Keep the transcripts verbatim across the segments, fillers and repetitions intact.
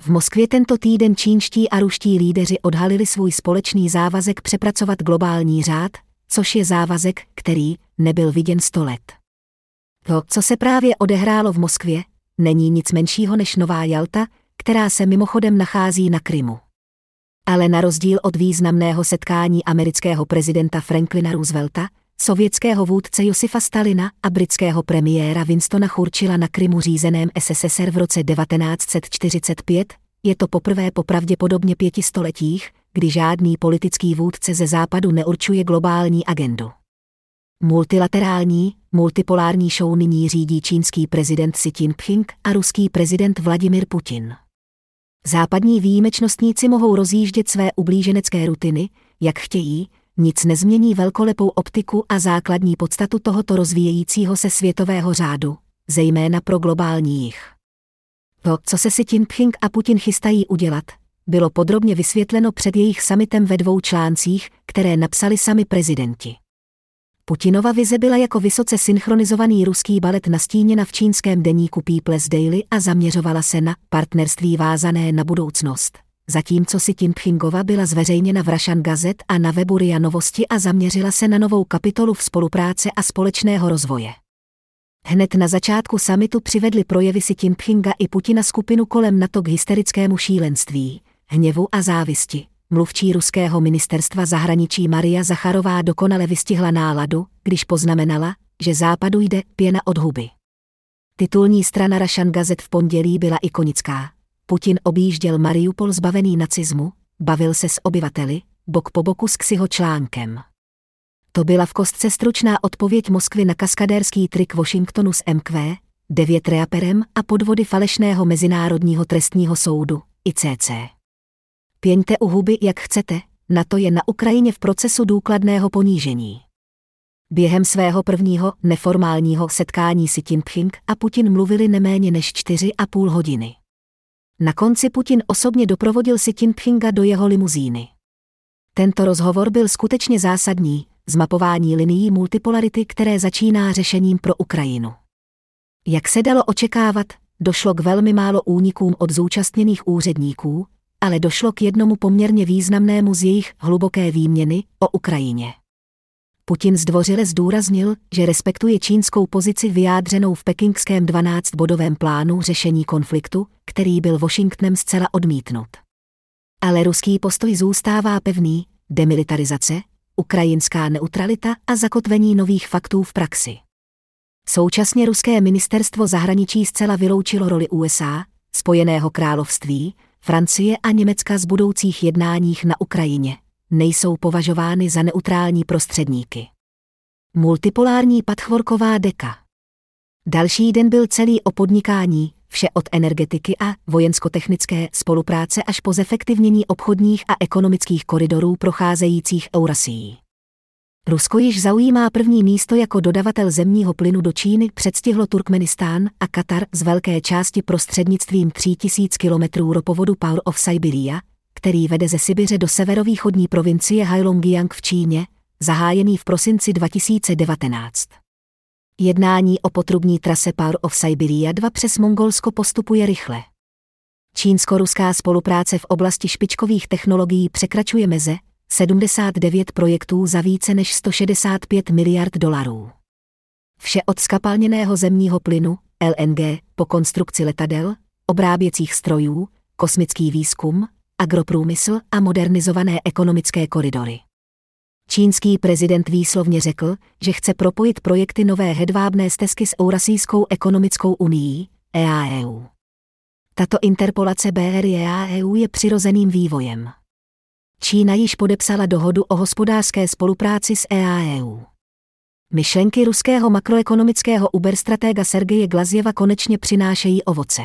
V Moskvě tento týden čínští a ruští lídeři odhalili svůj společný závazek přepracovat globální řád, což je závazek, který nebyl viděn sto let. To, co se právě odehrálo v Moskvě, není nic menšího než Nová Jalta, která se mimochodem nachází na Krymu. Ale na rozdíl od významného setkání amerického prezidenta Franklina Roosevelta, sovětského vůdce Josifa Stalina a britského premiéra Winstona Churchilla na Krymu řízeném S S S R v roce devatenáct set čtyřicet pět, je to poprvé po pravděpodobně pěti stoletích, kdy žádný politický vůdce ze západu neurčuje globální agendu. Multilaterální, multipolární show nyní řídí čínský prezident Xi Jinping a ruský prezident Vladimir Putin. Západní výjimečnostníci mohou rozjíždět své ublíženecké rutiny, jak chtějí, nic nezmění velkolepou optiku a základní podstatu tohoto rozvíjejícího se světového řádu, zejména pro globální jih. To, co se Xi Jinping a Putin chystají udělat, bylo podrobně vysvětleno před jejich summitem ve dvou článcích, které napsali sami prezidenti. Putinova vize byla jako vysoce synchronizovaný ruský balet nastíněna v čínském deníku People's Daily a zaměřovala se na partnerství vázané na budoucnost, zatímco Xi Jinpingova byla zveřejněna v Russian Gazette a na webu R I A Novosti a zaměřila se na novou kapitolu v spolupráce a společného rozvoje. Hned na začátku summitu přivedli projevy Xi Jinpinga i Putina skupinu kolem NATO k hysterickému šílenství, hněvu a závisti. Mluvčí ruského ministerstva zahraničí Maria Zacharová dokonale vystihla náladu, když poznamenala, že západu jde pěna od huby. Titulní strana Russian Gazette v pondělí byla ikonická. Putin objížděl Mariupol zbavený nacismu, bavil se s obyvateli, bok po boku s Xiho článkem. To byla v kostce stručná odpověď Moskvy na kaskadérský trik Washingtonu s M Q devět reaperem a podvody falešného mezinárodního trestního soudu, I C C. Pěňte u huby, jak chcete, NATO je na Ukrajině v procesu důkladného ponížení. Během svého prvního neformálního setkání Xi Jinping a Putin mluvili neméně než čtyři a půl hodiny. Na konci Putin osobně doprovodil Xi Jinpinga do jeho limuzíny. Tento rozhovor byl skutečně zásadní, zmapování linií multipolarity, které začíná řešením pro Ukrajinu. Jak se dalo očekávat, došlo k velmi málo únikům od zúčastněných úředníků, ale došlo k jednomu poměrně významnému z jejich hluboké výměny o Ukrajině. Putin zdvořile zdůraznil, že respektuje čínskou pozici vyjádřenou v pekingském dvanáctbodovém plánu řešení konfliktu, který byl Washingtonem zcela odmítnut. Ale ruský postoj zůstává pevný, demilitarizace, ukrajinská neutralita a zakotvení nových faktů v praxi. Současně ruské ministerstvo zahraničí zcela vyloučilo roli U S A, Spojeného království, Francie a Německa z budoucích jednáních na Ukrajině, nejsou považovány za neutrální prostředníky. Multipolární patchworková deka. Další den byl celý o podnikání, vše od energetiky a vojensko-technické spolupráce až po zefektivnění obchodních a ekonomických koridorů procházejících Eurasií. Rusko již zaujímá první místo jako dodavatel zemního plynu do Číny, předstihlo Turkmenistán a Katar z velké části prostřednictvím tří tisíc kilometrů ropovodu Power of Siberia, který vede ze Sibiře do severovýchodní provincie Heilongjiang v Číně, zahájený v prosinci dva tisíce devatenáct. Jednání o potrubní trase Power of Siberia dva přes Mongolsko postupuje rychle. Čínsko-ruská spolupráce v oblasti špičkových technologií překračuje meze, sedmdesát devět projektů za více než sto šedesát pět miliard dolarů. Vše od zkapalněného zemního plynu, L N G, po konstrukci letadel, obráběcích strojů, kosmický výzkum, agroprůmysl a modernizované ekonomické koridory. Čínský prezident výslovně řekl, že chce propojit projekty nové hedvábné stezky s Eurasijskou ekonomickou unií, E A E U. Tato interpolace B R I E A E U je přirozeným vývojem. Čína již podepsala dohodu o hospodářské spolupráci s E A E U. Myšlenky ruského makroekonomického uberstratega Sergeje Glazjeva konečně přinášejí ovoce.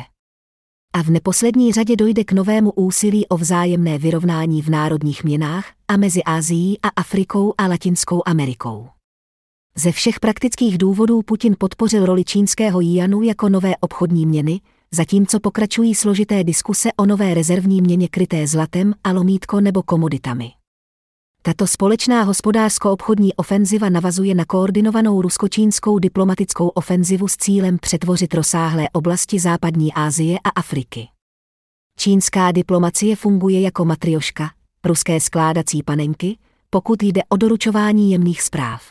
A v neposlední řadě dojde k novému úsilí o vzájemné vyrovnání v národních měnách a mezi Asií a Afrikou a Latinskou Amerikou. Ze všech praktických důvodů Putin podpořil roli čínského juanu jako nové obchodní měny, zatímco pokračují složité diskuse o nové rezervní měně kryté zlatem a lomítko nebo komoditami. Tato společná hospodářsko-obchodní ofenziva navazuje na koordinovanou rusko-čínskou diplomatickou ofenzivu s cílem přetvořit rozsáhlé oblasti západní Asie a Afriky. Čínská diplomacie funguje jako matrioška, ruské skládací panenky, pokud jde o doručování jemných zpráv.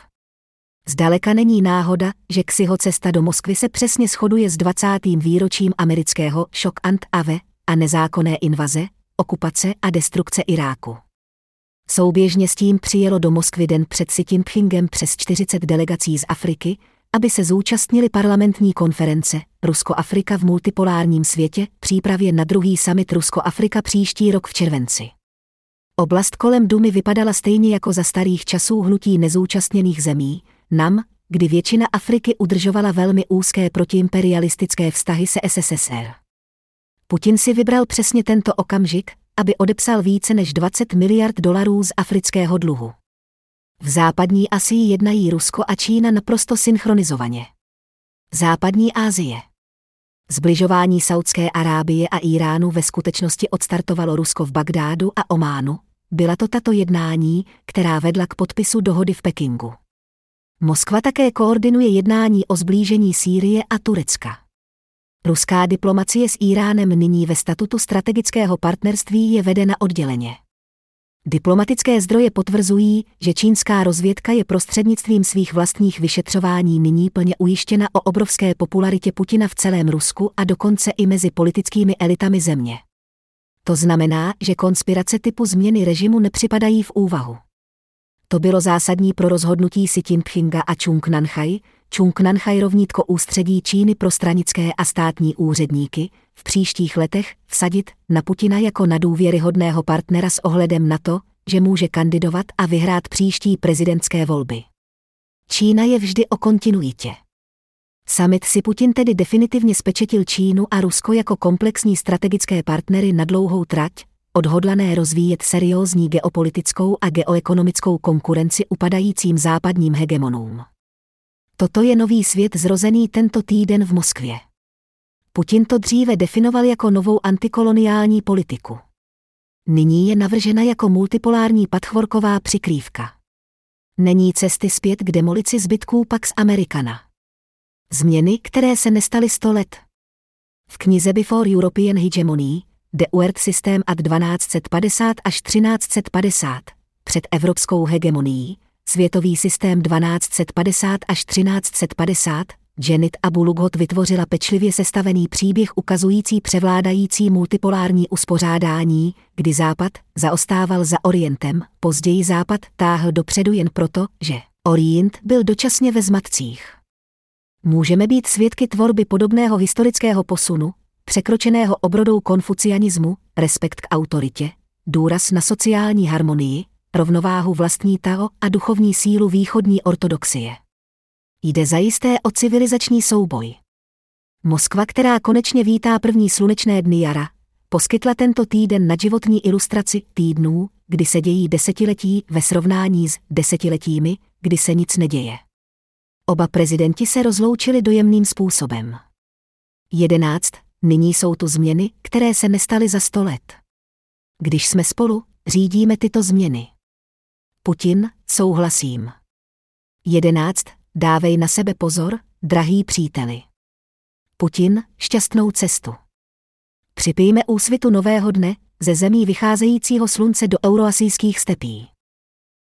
Zdaleka není náhoda, že Xiho cesta do Moskvy se přesně shoduje s dvacátým výročím amerického Shock and Awe a nezákonné invaze, okupace a destrukce Iráku. Souběžně s tím přijelo do Moskvy den před Xi Jinpingem přes čtyřicet delegací z Afriky, aby se zúčastnili parlamentní konference Rusko-Afrika v multipolárním světě, přípravě na druhý summit Rusko-Afrika příští rok v červenci. Oblast kolem Dumy vypadala stejně jako za starých časů hnutí nezúčastněných zemí, N A M, kdy většina Afriky udržovala velmi úzké protiimperialistické vztahy se S S S R. Putin si vybral přesně tento okamžik, aby odepsal více než dvacet miliard dolarů z afrického dluhu. V západní Asii jednají Rusko a Čína naprosto synchronizovaně. Západní Asie. Zbližování Saudské Arábie a Iránu ve skutečnosti odstartovalo Rusko v Bagdádu a Ománu. Byla to tato jednání, která vedla k podpisu dohody v Pekingu. Moskva také koordinuje jednání o zblížení Sýrie a Turecka. Ruská diplomacie s Íránem nyní ve statutu strategického partnerství je vedena odděleně. Diplomatické zdroje potvrzují, že čínská rozvědka je prostřednictvím svých vlastních vyšetřování nyní plně ujištěna o obrovské popularitě Putina v celém Rusku a dokonce i mezi politickými elitami země. To znamená, že konspirace typu změny režimu nepřipadají v úvahu. To bylo zásadní pro rozhodnutí Xi Jinpinga a Čung Nanchaj, Čung Nanchaj rovnítko ústředí Číny pro stranické a státní úředníky, v příštích letech vsadit na Putina jako na důvěryhodného partnera s ohledem na to, že může kandidovat a vyhrát příští prezidentské volby. Čína je vždy o kontinuitě. Summit si Putin tedy definitivně spečetil Čínu a Rusko jako komplexní strategické partnery na dlouhou trať, odhodlané rozvíjet seriózní geopolitickou a geoekonomickou konkurenci upadajícím západním hegemonům. Toto je nový svět zrozený tento týden v Moskvě. Putin to dříve definoval jako novou antikoloniální politiku. Nyní je navržena jako multipolární patchworková přikrývka. Není cesty zpět k demolici zbytků Pax Americana. Změny, které se nestaly sto let. V knize Before European Hegemony, The World System at dvanáct set padesát až třináct set padesát, před evropskou hegemonií, světový systém dvanáct set padesát až třináct set padesát, Janet Abulughot vytvořila pečlivě sestavený příběh ukazující převládající multipolární uspořádání, kdy Západ zaostával za Orientem, později Západ táhl dopředu jen proto, že Orient byl dočasně ve zmatcích. Můžeme být svědky tvorby podobného historického posunu, překročeného obrodou konfucianismu, respekt k autoritě, důraz na sociální harmonii, rovnováhu vlastní Tao a duchovní sílu východní ortodoxie. Jde zajisté o civilizační souboj. Moskva, která konečně vítá první slunečné dny jara, poskytla tento týden nadživotní ilustraci týdnů, kdy se dějí desetiletí ve srovnání s desetiletími, kdy se nic neděje. Oba prezidenti se rozloučili dojemným způsobem. jedenáct. Nyní jsou tu změny, které se nestaly za sto let. Když jsme spolu, řídíme tyto změny. Putin, souhlasím. jedenáct. Dávej na sebe pozor, drahý příteli. Putin, šťastnou cestu. Připijme úsvitu nového dne, ze zemí vycházejícího slunce do euroasijských stepí.